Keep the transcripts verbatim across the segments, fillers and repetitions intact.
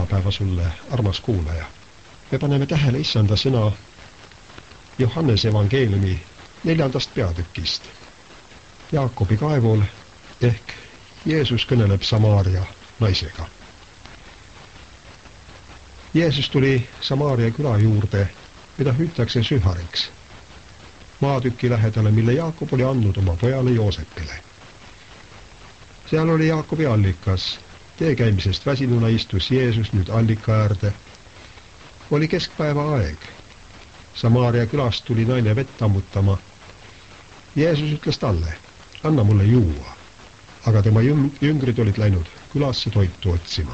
pühapäeva sulle, armas kuulaja. Me paneme tähele issanda sõna Johannese evangeeliumi neljandast peatükist. Jaakobi kaevul ehk Jeesus kõneleb Samaaria naisega. Jeesus tuli Samaaria küla juurde, mida hüütakse Sühariks, maatüki lähedale, mille Jaakob oli andnud oma pojale Joosepile. Seal oli Jaakobi allikas. Tee käimisest väsinuna istus Jeesus nüüd allika äärde. Oli keskpäeva aeg. Samaaria külast tuli naine vett ammutama. Jeesus ütles talle, anna mulle juua. Aga tema jüngrid olid läinud külasse toitu otsima.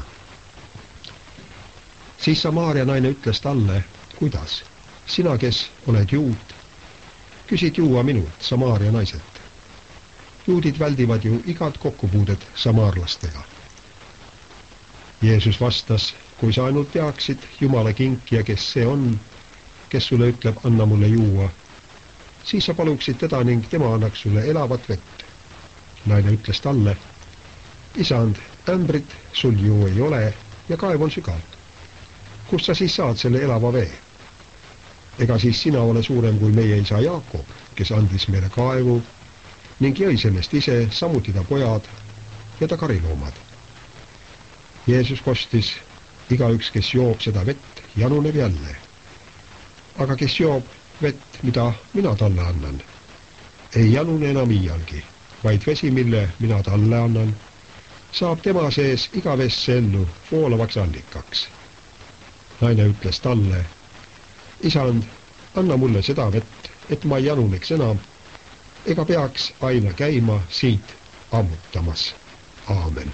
Siis Samaaria naine ütles talle, kuidas? Sina, kes oled juut, küsid juua minult, Samaaria naiselt. Juudid väldivad ju igat kokkupuudet samaarlastega. Jeesus vastas, kui sa ainult teaksid Jumala kinkija, kes see on, kes sulle ütleb, anna mulle juua, siis sa paluksid teda ning tema annaks sulle elavat vett. Naine ütles talle, isand, ämbrit sul ju ei ole ja kaev on sügav. Kust sa siis saad selle elava vee? Ega siis sina ole suurem kui meie isa Jaakob, kes andis meile kaevu ning jõi sellest ise, samuti ta pojad ja ta kariloomad. Jeesus kostis, igaüks, kes joob seda vett, januneb jälle. Aga kes joob vett, mida mina talle annan, ei janune enam iialgi, vaid vesi, mille mina talle annan, saab tema sees igavesse ellu voolavaks allikaks. Naine ütles talle, isand, anna mulle seda vett, et ma ei januneks enam, ega peaks aina käima siit ammutamas. Aamen.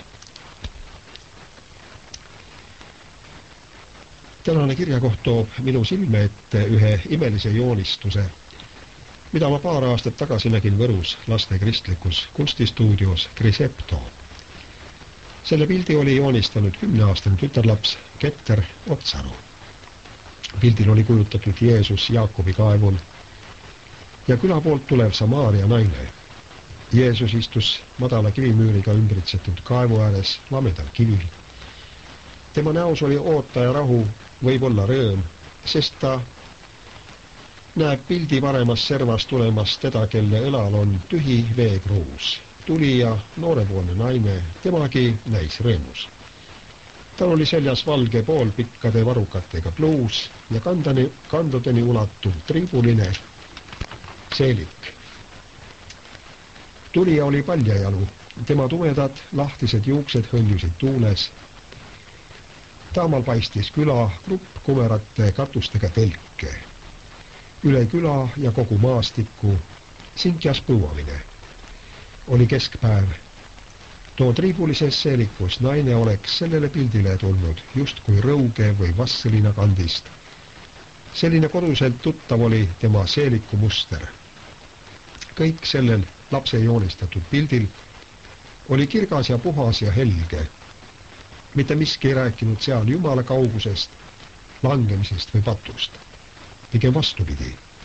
Tänane kirjakoht toob minu silme ette ühe imelise joonistuse, mida ma paar aastat tagasi nägin Võrus laste kristlikus kunstistuudios Grisepto. Selle pildi oli joonistanud kümneaastane tütarlaps Keter Otsaru. Pildil oli kujutatud Jeesus Jaakobi kaevul ja küla poolt tulev Samaaria naine. Jeesus istus madala kivimüüriga ümbritsetud kaevu ääres lamedal kivil. Tema näos oli oota ja rahu, võib olla rõõm, sest ta näeb pildi paremas servas tulemas teda, kelle õlal on tühi veekruus. Tuli ja noorepoolne naine, temagi näis rõõmus. Tal oli seljas valge poolpikkade varukatega pluus ja kandani, kandudeni ulatuv triibuline seelik. Tulija oli paljajalu, tema tumedad lahtised juuksed hõljusid tuules. Taamal paistis küla grupp kumerate katustega telke. Üle küla ja kogu maastikku sinkjas põuamine. Oli keskpäev. Too triibulises seelikus naine oleks sellele pildile tulnud just kui rõuge või vasselina kandist. Selline koduselt tuttav oli tema seeliku muster. Kõik sellel lapse joonistatud pildil oli kirgas ja puhas ja helge. Mitte miski ei rääkinud seal Jumala kaugusest, langemisest või patust. Pigem vastupidi.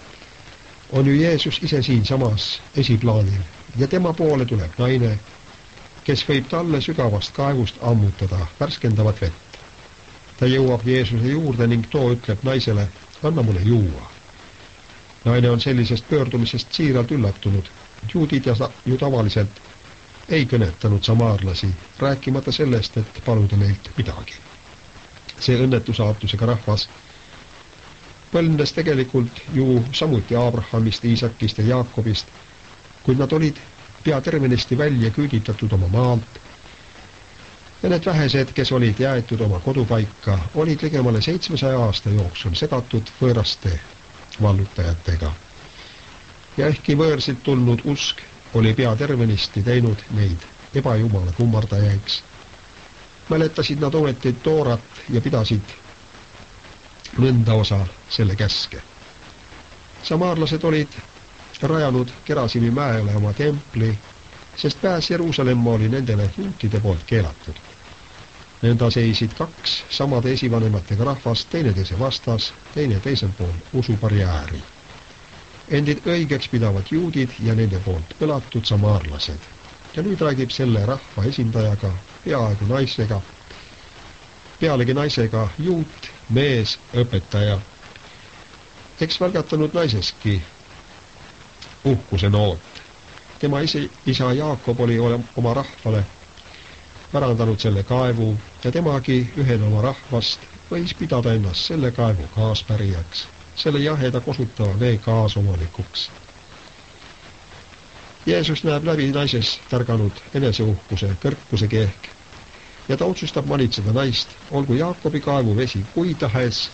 On ju Jeesus ise siin samas esiplaanil ja tema poole tuleb naine, kes võib talle sügavast kaevust ammutada värskendavat vett. Ta jõuab Jeesuse juurde ning too ütleb naisele, anna mulle juua. Naine on sellisest pöördumisest siiralt üllatunud. Juudid ja ju tavaliselt ei kõnetanud samaarlasi, rääkimata sellest, et paluda neilt midagi. See õnnetusaatusega rahvas põlnes tegelikult ju samuti Abrahamist, Iisakist ja Jaakobist, kuid nad olid pea tervenisti välja küüditatud oma maalt ja need vähesed, kes olid jäetud oma kodupaika, olid ligemale seitsmesaja aasta jooksul segatud võõraste vallutajatega. Ja ehkki võõrsilt tulnud usk oli pea tervenisti teinud neid ebajumala kummardajaiksi, mäletasid nad ometi Toorat ja pidasid mõnda osa selle käske. Samaarlased olid rajanud Gerasimi mäele oma templi, sest pääs Jeruusalemma oli nendele juutide poolt keelatud. Nõnda seisid kaks samade esivanematega rahvast, teineteise vastas, teine teisel pool usubarjääri. Endid õigeks pidavad juudid ja nende poolt põlatud samaarlased. Ja nüüd räägib selle rahva esindajaga, peaaegu naisega, pealegi naisega juut, mees, õpetaja. Eks välgatanud naiseski uhkuse noot. Tema isi, isa Jaakob oli oma rahvale pärandanud selle kaevu ja temagi ühena oma rahvast võis pidada ennast selle kaevu kaaspärijaks, selle jaheda kosutava vee kaasomanikuks. Jeesus näeb läbi naises tärganud eneseuhkuse kõrkuse kehk ja ta otsustab manitseda naist, olgu Jaakobi kaevu vesi kui tahes.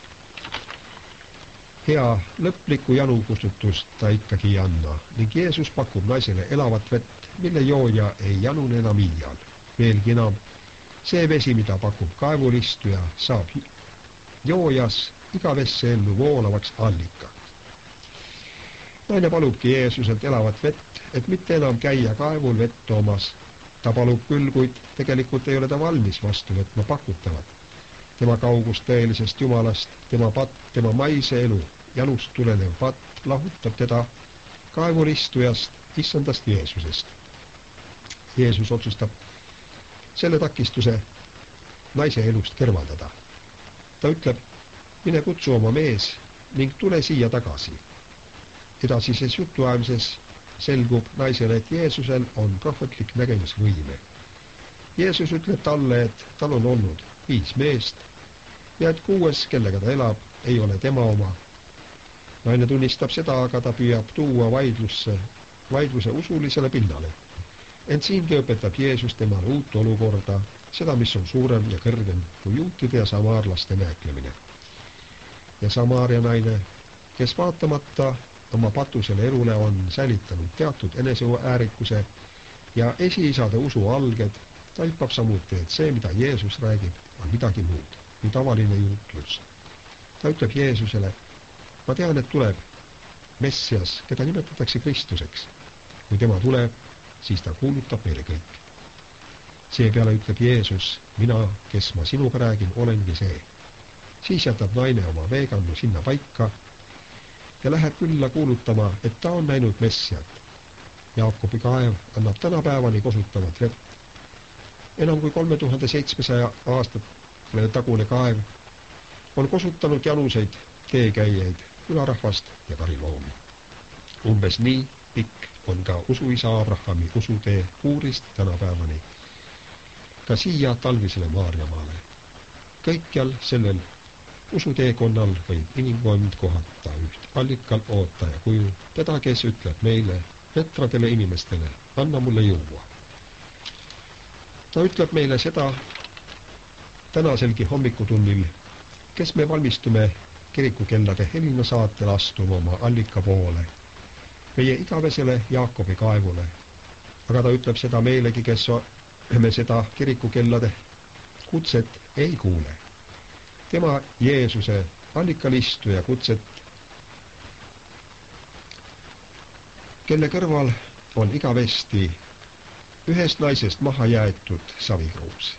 Hea lõplikku janukustutust ta ikkagi ei anna ning Jeesus pakub naisele elavat vett, mille jooja ei janune enam iial. Veelgi enam, see vesi, mida pakub kaevulistuja, saab joojas igavesse ellu voolavaks allikaks. Naine palubki Jeesuselt elavat vett, et mitte enam käia kaevul vett toomas. Ta palub küll, kuid tegelikult ei ole ta valmis vastu võtma pakutavat. Tema kaugus tõelisest Jumalast, tema patt, tema maise elu, janust tulenev patt lahutab teda kaevulistujast, issandast Jeesusest. Jeesus otsustab selle takistuse naise elust kõrvaldada. Ta ütleb, mine kutsu oma mees ning tule siia tagasi. Edasises jutuajamises selgub naisele, et Jeesusel on prohvetlik nägemisvõime. Jeesus ütleb talle, et tal on olnud viis meest ja et kuues, kellega ta elab, ei ole tema oma. Naine tunnistab seda, aga ta püüab tuua vaidlusse, vaidluse usulisele pinnale. Ent siingi õpetab Jeesus temale uut olukorda, seda, mis on suurem ja kõrgem kui juutide ja samaarlaste nääklemine. Ja Samaaria naine, kes vaatamata oma patusele elule on säilitanud teatud eneseäärikuse ja esiisade usu alged, taipab samuti, et see, mida Jeesus räägib, on midagi muud kui tavaline jutlus. Ta ütleb Jeesusele, ma tean, et tuleb Messias, keda nimetatakse Kristuseks. Kui tema tuleb, siis ta kuulutab meile kõik. Seepeale ütleb Jeesus, mina, kes ma sinuga räägin, olengi see. Siis jätab naine oma veekannu sinna paika ja läheb külla kuulutama, et ta on näinud Messiat. Jaakobi kaev annab tänapäevani kosutavat vett. Enam kui kolme tuhande seitsmesaja aastat tagune kaev on kosutanud januseid, teekäijaid, külarahvast ja kariloomi. Umbes nii pikk on ka usuisa Abrahami usutee Uurist tänapäevani, ka siia talvisele Maarjamaale. Kõikjal sellel usuteekonnal võib inimkond kohata üht allikal ootaja kuju, teda, kes ütleb meile, vetradele inimestele, anna mulle juua. Ta ütleb meile seda tänaselgi hommikutunnil, kes me valmistume kirikukellade helina saatel astuma oma allika poole, meie igavesele Jaakobi kaevule. Aga ta ütleb seda meilegi, kes me seda kirikukellade kutset ei kuule. Tema Jeesuse allikalistuja kutset, kelle kõrval on igavesti ühest naisest maha jäetud savikruus.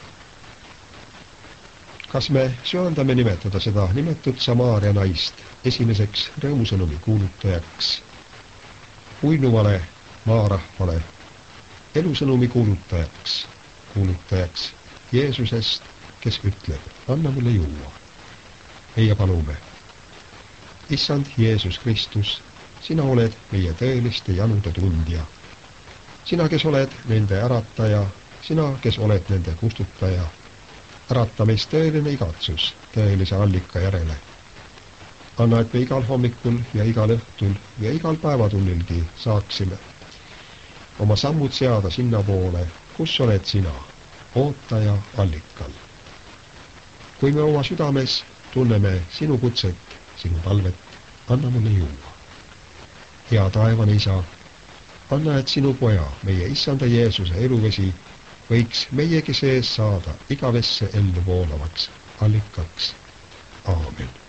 Kas me söandame nimetada seda nimetud Samaaria naist esimeseks rõõmusõnumi kuulutajaks, uinuvale maarahvale, elusõnumi kuulutajaks, kuulutajaks Jeesusest, kes ütleb, anna mulle juua. Meie palume, issand Jeesus Kristus, sina oled meie tõeliste janude tundja. Sina, kes oled nende ärataja, sina, kes oled nende kustutaja, ärata meist tõeline igatsus tõelise allika järele. Anna, et me igal hommikul ja igal õhtul ja igal päevatunnilgi saaksime oma sammud seada sinna poole, kus oled sina, ootaja allikal. Kui me oma südames tunneme sinu kutset, sinu palvet, anna mulle juua. Hea taevane isa, anna, et sinu poja, meie issanda Jeesuse eluvesi, võiks meiegi sees saada igavesse ellu voolavaks allikaks. Aamen.